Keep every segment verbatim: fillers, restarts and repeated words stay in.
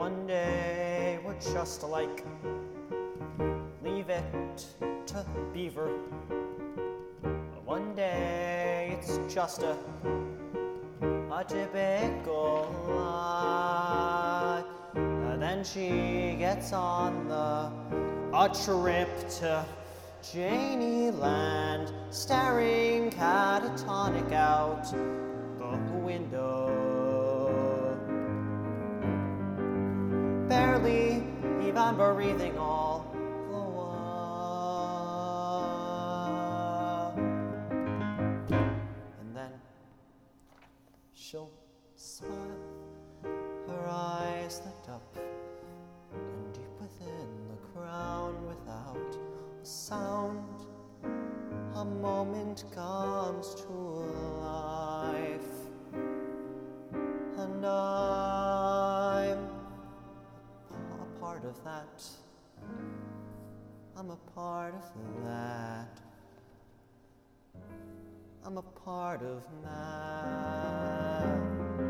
One day we're just alike. Leave it to Beaver. One day it's just a a typical life. And then she gets on the a trip to Janie Land, staring catatonic out the window. Barely even breathing all the while. And then she'll smile, her eyes lit up, and deep within the crown, without a sound, a moment comes to life. And I'm a part of that. I'm a part of that. I'm a part of that.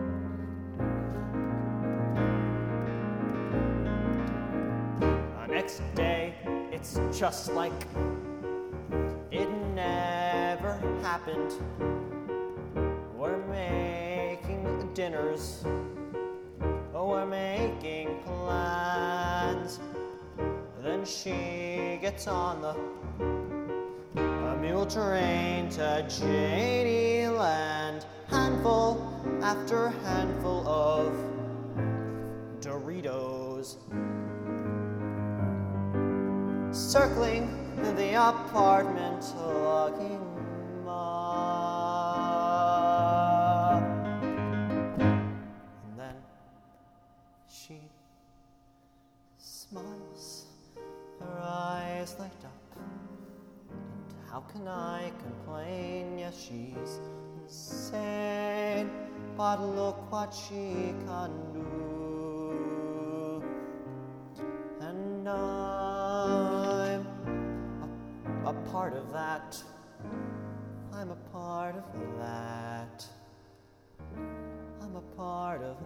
The next day, it's just like it never happened. We're making dinners. Oh, we're making plans. Then she gets on the a mule train to Janie Land. Handful after handful of Doritos, circling the apartment, looking up. And then she smiles, her eyes light up. And how can I complain? Yes, she's insane, but look what she can do. And I'm a, a part of that. I'm a part of that. I'm a part of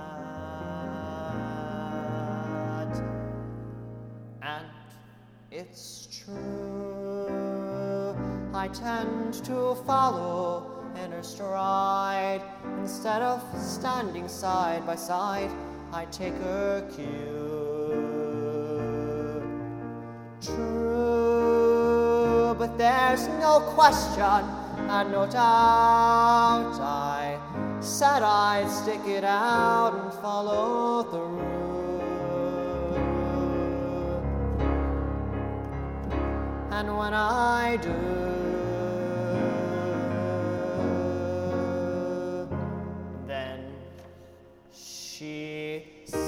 that. And it's true, I tend to follow in her stride. Instead of standing side by side, I take her cue. True, but there's no question and no doubt. I said I'd stick it out and follow through. And when I do, then she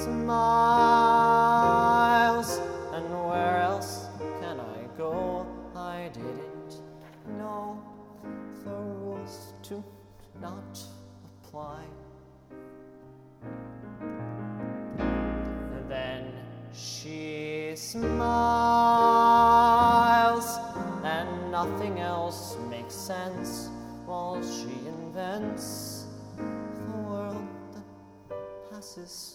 smiles. And where else can I go? I didn't know the rules to not apply. And then she smiles, and nothing else makes sense while she invents the world that passes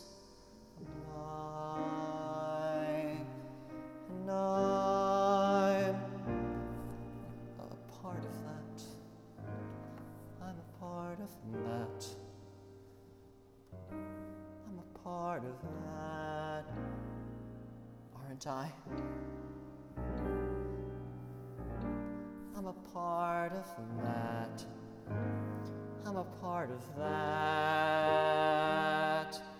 by. And I'm a part of that. I'm a part of that. I'm a part of that. Aren't I? I'm a part of that. I'm a part of that.